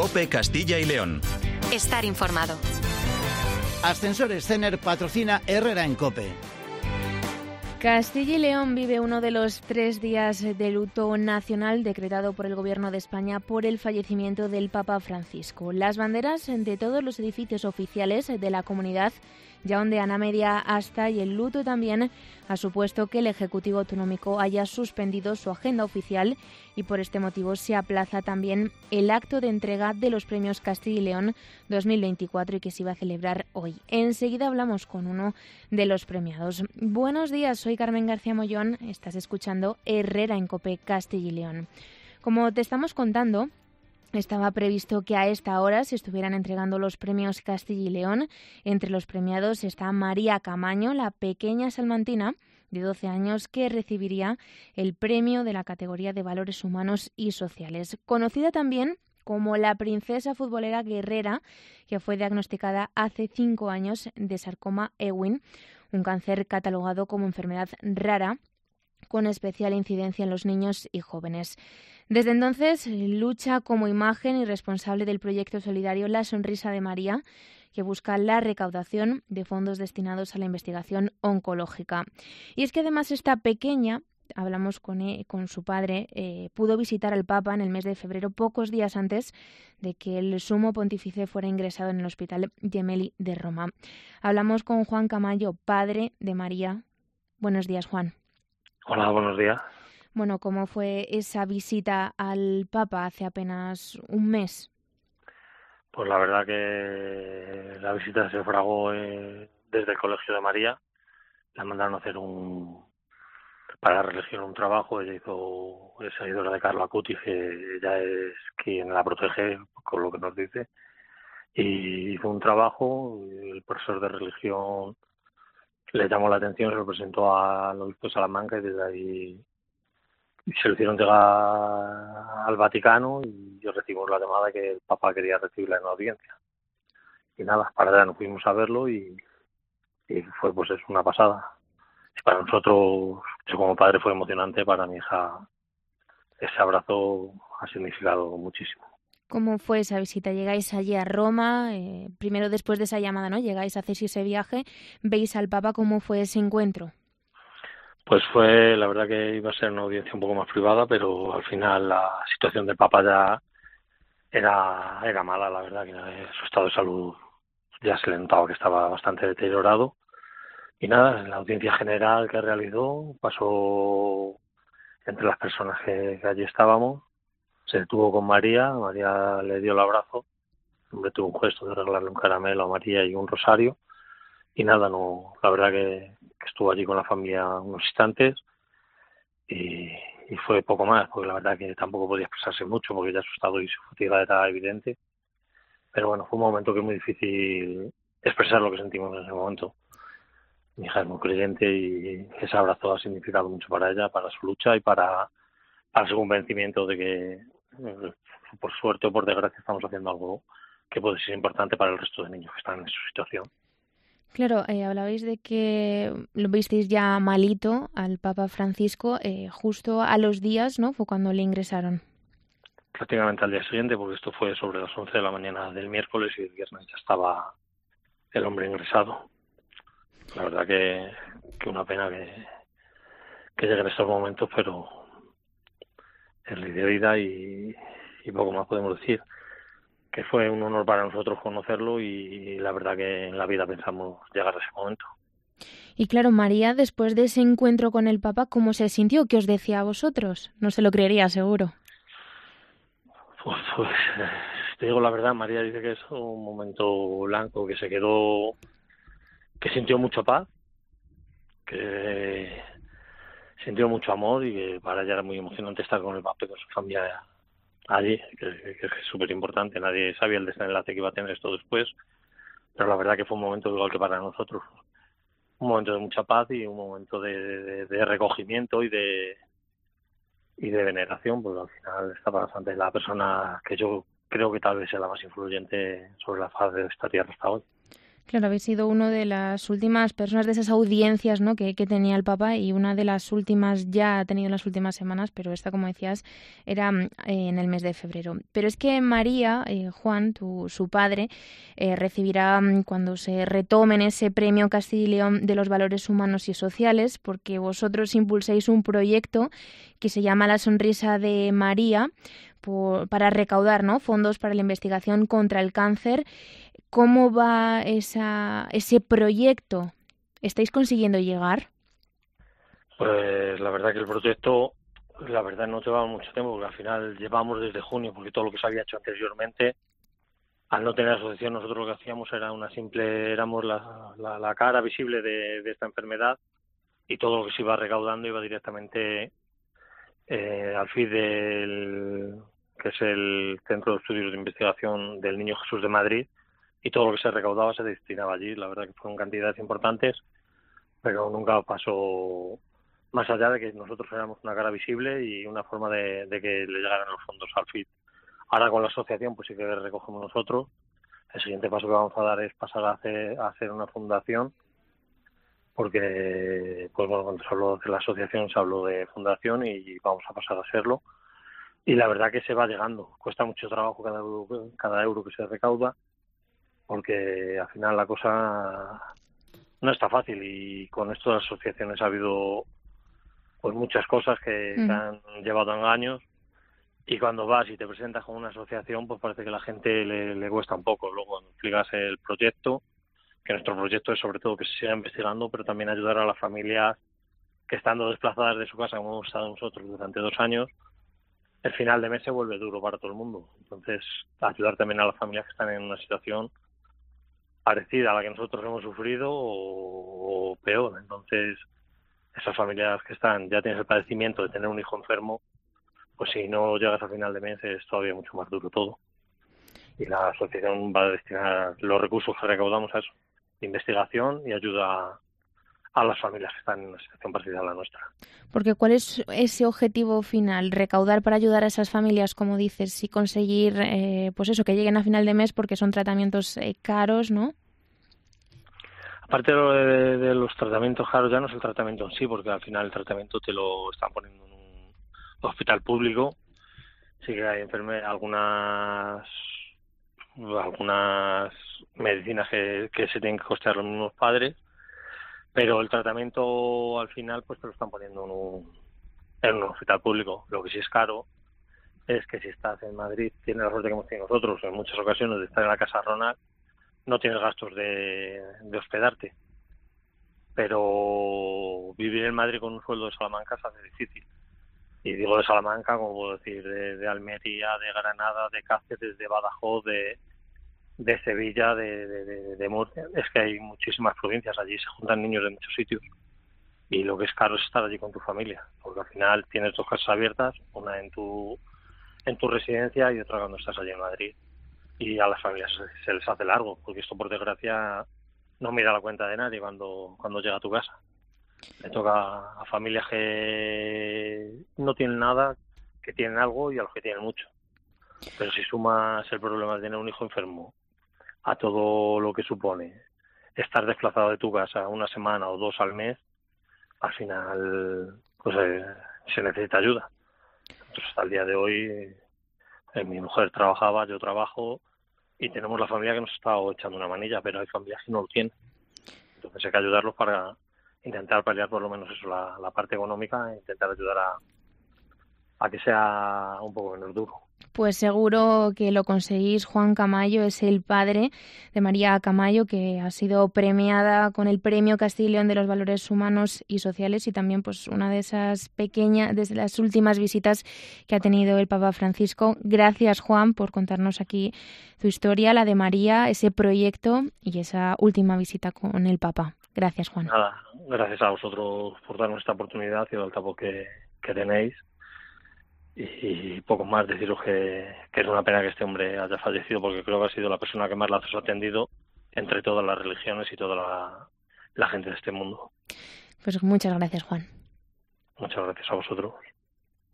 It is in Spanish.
COPE Castilla y León. Estar informado. Ascensores Cener patrocina Herrera en COPE. Castilla y León vive uno de los 3 días de luto nacional decretado por el Gobierno de España por el fallecimiento del Papa Francisco. Las banderas de todos los edificios oficiales de la comunidad ya ondean a media asta y el luto también ha supuesto que el Ejecutivo Autonómico haya suspendido su agenda oficial y por este motivo se aplaza también el acto de entrega de los premios Castilla y León 2024 y que se iba a celebrar hoy. Enseguida hablamos con uno de los premiados. Buenos días, soy Carmen García Mollón, estás escuchando Herrera en COPE Castilla y León. Como te estamos contando, estaba previsto que a esta hora se estuvieran entregando los premios Castilla y León. Entre los premiados está María Camaño, la pequeña salmantina de 12 años que recibiría el premio de la categoría de Valores Humanos y Sociales. Conocida también como la princesa futbolera guerrera, que fue diagnosticada hace 5 años de sarcoma Ewing, un cáncer catalogado como enfermedad rara con especial incidencia en los niños y jóvenes. Desde entonces lucha como imagen y responsable del proyecto solidario La Sonrisa de María, que busca la recaudación de fondos destinados a la investigación oncológica. Y es que además esta pequeña, hablamos con su padre, pudo visitar al Papa en el mes de febrero, pocos días antes de que el sumo pontífice fuera ingresado en el Hospital Gemelli de Roma. Hablamos con Juan Camayo, padre de María. Buenos días, Juan. Hola, buenos días. Bueno, ¿cómo fue esa visita al Papa hace apenas un mes? Pues la verdad que la visita se fragó desde el Colegio de María. La mandaron a hacer para la religión un trabajo. Ella es seguidora de Carlo Acutis, que ella es quien la protege, con lo que nos dice. Y hizo un trabajo, el profesor de religión le llamó la atención, se lo presentó al obispo de Salamanca y desde ahí se lo hicieron llegar al Vaticano y yo recibimos la llamada que el Papa quería recibirla en la audiencia. Y nada, para allá nos fuimos a verlo y fue pues es una pasada. Y para nosotros, yo como padre, fue emocionante. Para mi hija ese abrazo ha significado muchísimo. ¿Cómo fue esa visita? Llegáis allí a Roma, primero después de esa llamada, ¿no? Llegáis a hacer ese viaje, veis al Papa, ¿cómo fue ese encuentro? Pues fue, la verdad que iba a ser una audiencia un poco más privada, pero al final la situación del Papa ya era mala, la verdad, que su estado de salud ya se le notaba que estaba bastante deteriorado. Y nada, en la audiencia general que realizó, pasó entre las personas que allí estábamos, se detuvo con María le dio el abrazo, el hombre tuvo un gesto de regalarle un caramelo a María y un rosario, y nada, no, la verdad que estuvo allí con la familia unos instantes y fue poco más, porque la verdad que tampoco podía expresarse mucho porque ya su estado y su fatiga era evidente, pero bueno, fue un momento que es muy difícil expresar lo que sentimos en ese momento. Mi hija es muy creyente y ese abrazo ha significado mucho para ella, para su lucha y para su convencimiento de que, por suerte o por desgracia, estamos haciendo algo que puede ser importante para el resto de niños que están en su situación. Claro, hablabais de que lo visteis ya malito al Papa Francisco, justo a los días, ¿no? Fue cuando le ingresaron. Prácticamente al día siguiente, porque esto fue sobre las 11 de la mañana del miércoles y el viernes ya estaba el hombre ingresado. La verdad que una pena que lleguen estos momentos, pero es ley de vida y poco más podemos decir. Que fue un honor para nosotros conocerlo y la verdad que en la vida pensamos llegar a ese momento. Y claro, María, después de ese encuentro con el Papa, ¿cómo se sintió? ¿Qué os decía a vosotros? No se lo creería, seguro. Pues te digo la verdad, María dice que es un momento blanco, que que sintió mucha paz, que sintió mucho amor y que para ella era muy emocionante estar con el Papa y con su familia allí, que es súper importante. Nadie sabía el desenlace que iba a tener esto después, pero la verdad que fue un momento igual que para nosotros, un momento de mucha paz y un momento de recogimiento y de veneración, porque al final está bastante la persona que yo creo que tal vez sea la más influyente sobre la faz de esta tierra hasta hoy. Claro, habéis sido uno de las últimas personas de esas audiencias, ¿no?, que tenía el Papa, y una de las últimas ya ha tenido en las últimas semanas, pero esta, como decías, era en el mes de febrero. Pero es que María, Juan, su padre, recibirá cuando se retomen ese premio Castilla y León de los valores humanos y sociales, porque vosotros impulsáis un proyecto que se llama La Sonrisa de María, para recaudar, ¿no?, fondos para la investigación contra el cáncer. ¿Cómo va ese proyecto? ¿Estáis consiguiendo llegar? Pues la verdad que el proyecto, la verdad no llevaba mucho tiempo, porque al final llevamos desde junio, porque todo lo que se había hecho anteriormente, al no tener asociación, nosotros lo que hacíamos era éramos la cara visible de esta enfermedad, y todo lo que se iba recaudando iba directamente al FID que es el Centro de Estudios de Investigación del Niño Jesús de Madrid, y todo lo que se recaudaba se destinaba allí. La verdad que fueron cantidades importantes, pero nunca pasó más allá de que nosotros éramos una cara visible y una forma de que le llegaran los fondos al FID. Ahora con la asociación pues sí que recogemos nosotros. El siguiente paso que vamos a dar es pasar a hacer una fundación, porque pues bueno, cuando se habló de la asociación se habló de fundación y vamos a pasar a hacerlo. Y la verdad que se va llegando. Cuesta mucho trabajo cada euro que se recauda, porque al final la cosa no está fácil, y con esto de las asociaciones ha habido pues muchas cosas que han llevado años, y cuando vas y te presentas con una asociación pues parece que a la gente le cuesta un poco. Luego cuando explicas el proyecto, que nuestro proyecto es sobre todo que se siga investigando, pero también ayudar a las familias que, estando desplazadas de su casa como hemos estado nosotros durante 2 años, el final de mes se vuelve duro para todo el mundo. Entonces ayudar también a las familias que están en una situación parecida a la que nosotros hemos sufrido o peor. Entonces esas familias que ya tienes el padecimiento de tener un hijo enfermo, pues si no llegas a final de mes es todavía mucho más duro todo. Y la asociación va a destinar los recursos que recaudamos a eso, de investigación y ayuda a las familias que están en una situación parecida a la nuestra. Porque ¿cuál es ese objetivo final? Recaudar para ayudar a esas familias, como dices, y conseguir, pues eso, que lleguen a final de mes, porque son tratamientos caros, ¿no? Aparte de los tratamientos caros, ya no es el tratamiento en sí, porque al final el tratamiento te lo están poniendo en un hospital público. Sí que hay algunas medicinas que se tienen que costear los mismos padres, pero el tratamiento al final pues te lo están poniendo en un hospital público. Lo que sí es caro es que si estás en Madrid, tienes la suerte que hemos tenido nosotros en muchas ocasiones de estar en la Casa Ronald, no tienes gastos de hospedarte, pero vivir en Madrid con un sueldo de Salamanca se hace difícil. Y digo de Salamanca, como puedo decir, de Almería, de Granada, de Cáceres, de Badajoz, de Sevilla, de Murcia. Es que hay muchísimas provincias, allí se juntan niños de muchos sitios, y lo que es caro es estar allí con tu familia, porque al final tienes 2 casas abiertas, una en tu residencia y otra cuando estás allí en Madrid, y a las familias se les hace largo, porque esto por desgracia no mira la cuenta de nadie cuando llega a tu casa. Le toca a familias que no tienen nada, que tienen algo, y a los que tienen mucho. Pero si sumas el problema de tener un hijo enfermo a todo lo que supone estar desplazado de tu casa 1 semana o 2 al mes, al final pues se necesita ayuda. Entonces hasta el día de hoy mi mujer trabajaba, yo trabajo, y tenemos la familia que nos está echando una manilla, pero hay familias que no lo tienen. Entonces hay que ayudarlos para intentar paliar por lo menos eso, la parte económica, e intentar ayudar a que sea un poco menos duro. Pues seguro que lo conseguís. Juan Camayo es el padre de María Camayo, que ha sido premiada con el Premio Castilla y León de los Valores Humanos y Sociales, y también pues una de esas desde las últimas visitas que ha tenido el Papa Francisco. Gracias, Juan, por contarnos aquí tu historia, la de María, ese proyecto y esa última visita con el Papa. Gracias, Juan. Nada, gracias a vosotros por darnos esta oportunidad y el altavoz que tenéis. Y poco más, deciros que es una pena que este hombre haya fallecido, porque creo que ha sido la persona que más lazos ha tendido entre todas las religiones y toda la gente de este mundo. Pues muchas gracias, Juan. Muchas gracias a vosotros.